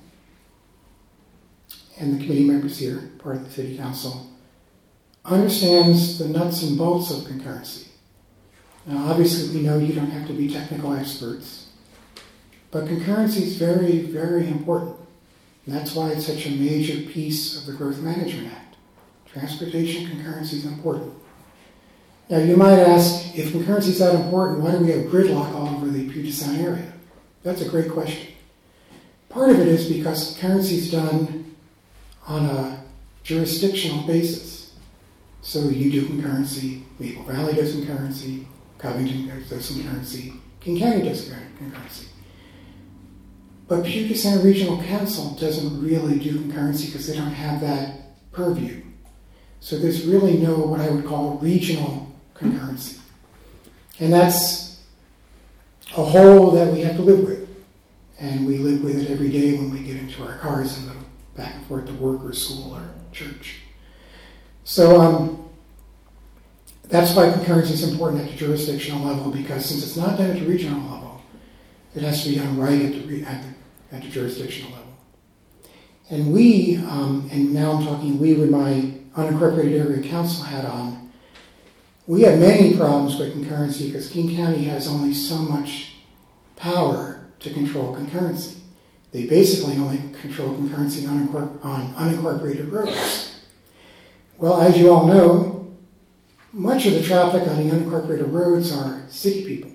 and the committee members here, part of the city council, understands the nuts and bolts of concurrency. Now, obviously, we know you don't have to be technical experts, but concurrency is very, very important. And that's why it's such a major piece of the Growth Management Act. Transportation concurrency is important. Now, you might ask, if concurrency is that important, why do we have gridlock all over the Puget Sound area? That's a great question. Part of it is because concurrency is done on a jurisdictional basis. So you do concurrency, Maple Valley does concurrency, Covington does concurrency, King County does concurrency. But Puget Sound Regional Council doesn't really do concurrency because they don't have that purview. So there's really no what I would call regional concurrency. And that's a hole that we have to live with. And we live with it every day when we get into our cars and go back and forth to work or school or church. So that's why concurrency is important at the jurisdictional level, because since it's not done at the regional level, it has to be done right at the jurisdictional level. And we, and now I'm talking we with my unincorporated area council hat on, we have many problems with concurrency because King County has only so much power to control concurrency. They basically only control concurrency on unincorporated roads. Well, as you all know, much of the traffic on the unincorporated roads are city people.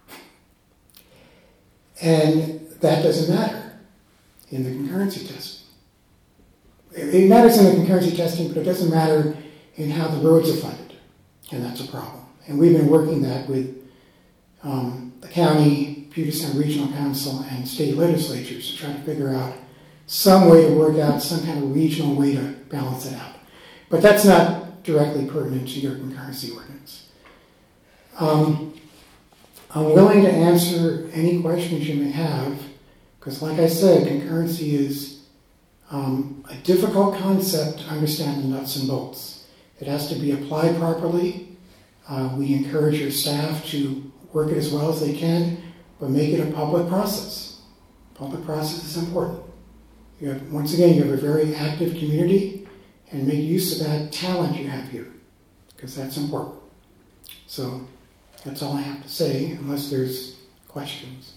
And that doesn't matter in the concurrency testing. It matters in the concurrency testing, but it doesn't matter in how the roads are funded. And that's a problem. And we've been working that with the county, Puget Sound Regional Council, and state legislatures to try to figure out some way to work out some kind of regional way to balance it out. But that's not directly pertinent to your concurrency ordinance. I'm willing to answer any questions you may have, because like I said, concurrency is a difficult concept to understand the nuts and bolts. It has to be applied properly. We encourage your staff to work it as well as they can, but make it a public process. Public process is important. Once again, you have a very active community, and make use of that talent you have here, because that's important. So that's all I have to say, unless there's questions.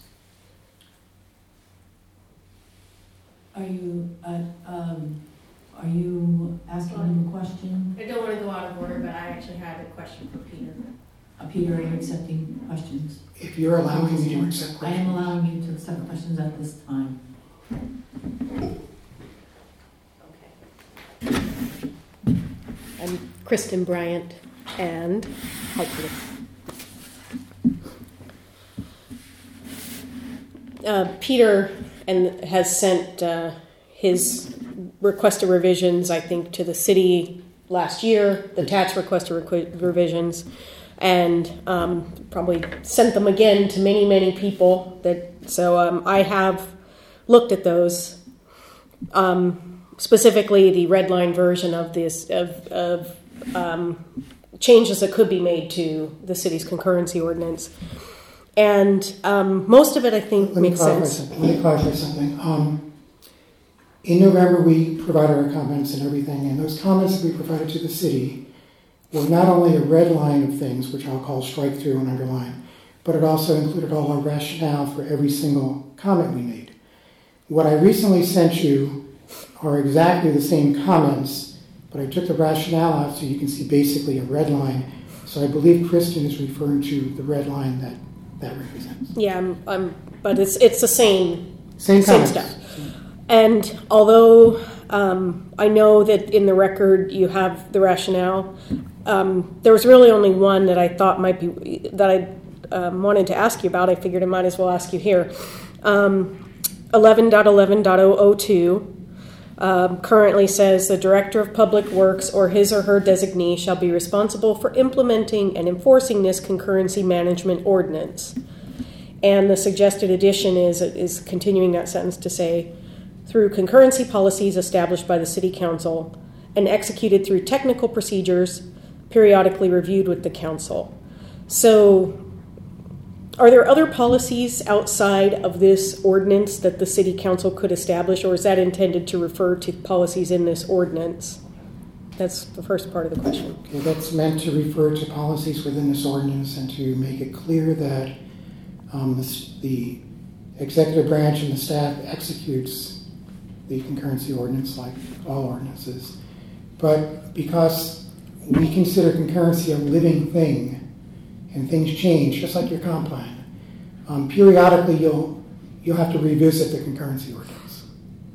Are you asking him a question? I don't want to go out of order, but I actually had a question for Peter. Peter, are you accepting questions? If you're allowing me to accept questions. I am allowing you to accept questions at this time. I'm Kristen Bryant, and hi, Peter. Peter has sent his requested revisions, I think, to the city last year, the tax requested revisions, and probably sent them again to many, many people. So I have looked at those. Specifically, the red line version of this of changes that could be made to the city's concurrency ordinance, and most of it I think makes sense. Let me clarify something. In November, we provided our comments and everything, and those comments that we provided to the city were not only a red line of things, which I'll call strike through and underline, but it also included all our rationale for every single comment we made. What I recently sent you are exactly the same comments, but I took the rationale out so you can see basically a red line. So I believe Kristen is referring to the red line that represents. Yeah, but it's the same Same stuff. And although I know that in the record you have the rationale. There was really only one that I thought might be, that I wanted to ask you about. I figured I might as well ask you here. 11.11.002 currently says the Director of Public Works or his or her designee shall be responsible for implementing and enforcing this concurrency management ordinance. And the suggested addition is continuing that sentence to say, through concurrency policies established by the City Council and executed through technical procedures periodically reviewed with the Council. So, are there other policies outside of this ordinance that the City Council could establish, or is that intended to refer to policies in this ordinance? That's the first part of the question. Okay, that's meant to refer to policies within this ordinance and to make it clear that the executive branch and the staff executes the concurrency ordinance like all ordinances. But because we consider concurrency a living thing, and things change, just like your comp plan, periodically you'll have to revisit the concurrency ordinance.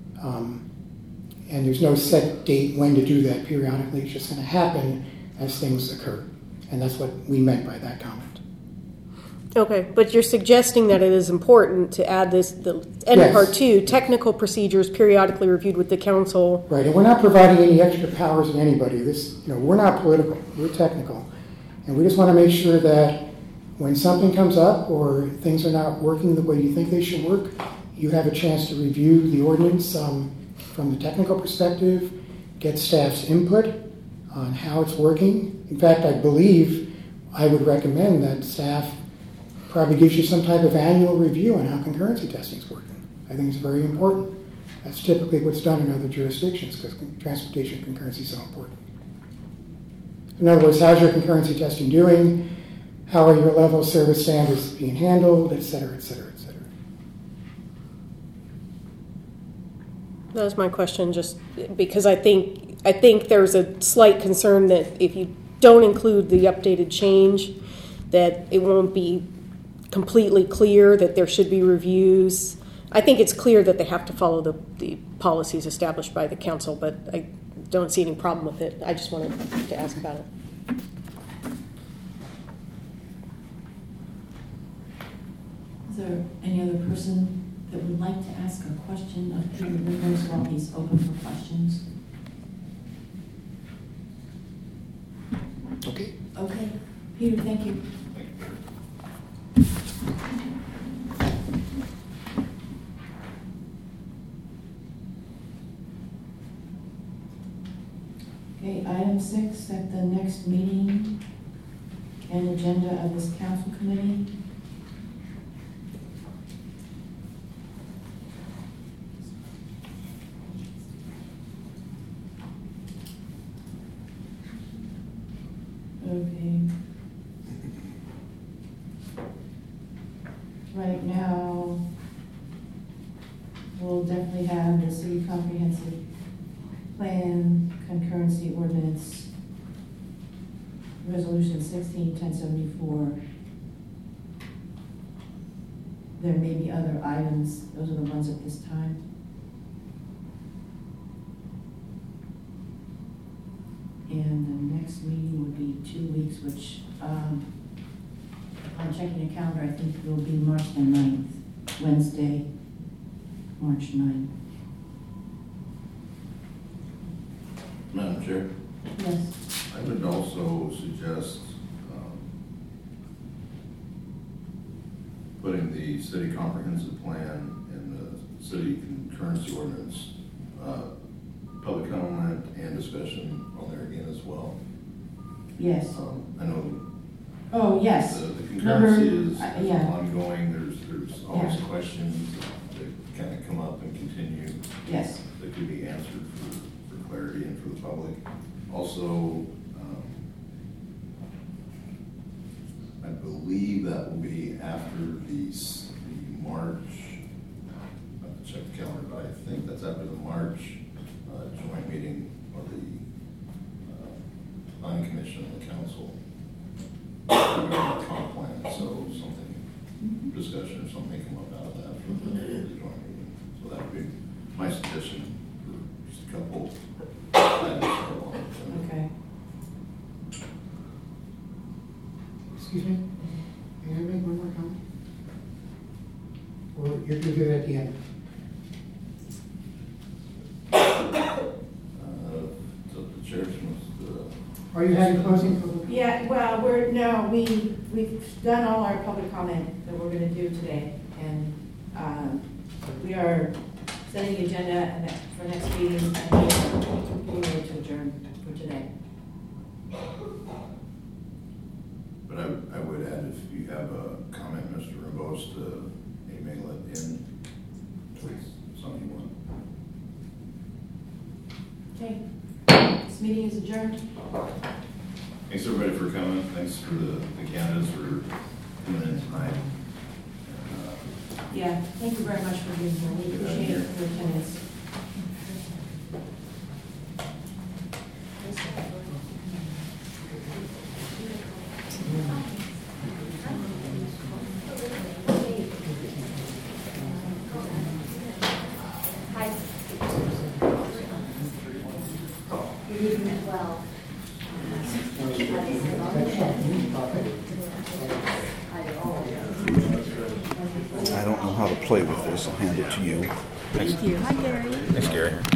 And there's no set date when to do that periodically. It's just going to happen as things occur. And that's what we meant by that comment. Okay, but you're suggesting that it is important to add this, the end of part 2, technical procedures periodically reviewed with the council. Right, and we're not providing any extra powers to anybody. We're not political, we're technical. And we just want to make sure that when something comes up or things are not working the way you think they should work, you have a chance to review the ordinance from the technical perspective, get staff's input on how it's working. In fact, I believe I would recommend that staff probably gives you some type of annual review on how concurrency testing is working. I think it's very important. That's typically what's done in other jurisdictions because transportation concurrency is so important. In other words, how's your concurrency testing doing? How are your level of service standards being handled, et cetera, et cetera, et cetera. That was my question, just because I think there's a slight concern that if you don't include the updated change, that it won't be completely clear that there should be reviews. I think it's clear that they have to follow the policies established by the council, but I don't see any problem with it. I just wanted to ask about it. Is there any other person that would like to ask a question of Peter Rimos while he's open for questions? Okay. Okay. Peter, thank you. Okay, item 6, at the next meeting and agenda of this council committee. Okay. Right now, we'll definitely have the city comprehensive plan, concurrency ordinance, resolution 16-1074. There may be other items. Those are the ones at this time. And the next meeting would be 2 weeks, which, upon checking the calendar, I think it will be March the 9th, Wednesday, March 9th. Madam Chair? Yes. I would also suggest putting the city comprehensive plan and the city concurrency ordinance, public comment and discussion on there again as well. Yes. I know Oh, yes. the concurrency is yeah. ongoing. There's always questions that kind of come up and continue. Yes. That could be answered for clarity and for the public. Also, I believe that will be after the March, I have to check the calendar, but I think that's after the March joint meeting of the planning commission and the council. Comp plan, so something, discussion or something come up out of that for the joint meeting. So that would be my suggestion for just a couple capital plan for a long time. Okay. Excuse me? May I make one more comment? Or you're gonna do that at the end? So the church was, Are you having closing public? Yeah, well, we've done all our public comment that we're gonna do today, and, we are setting the agenda for next meeting, and we are getting ready to adjourn for today. but I would add, if you have a comment, Mr. Ramos, to email it in, please, something you want. Okay, this meeting is adjourned. Thanks everybody for coming, thanks for the candidates for coming in tonight. Yeah, thank you very much for being here, we appreciate your attendance. I don't know how to play with this. I'll hand it to you. Thank you. Hi, Gary. Thanks, Gary.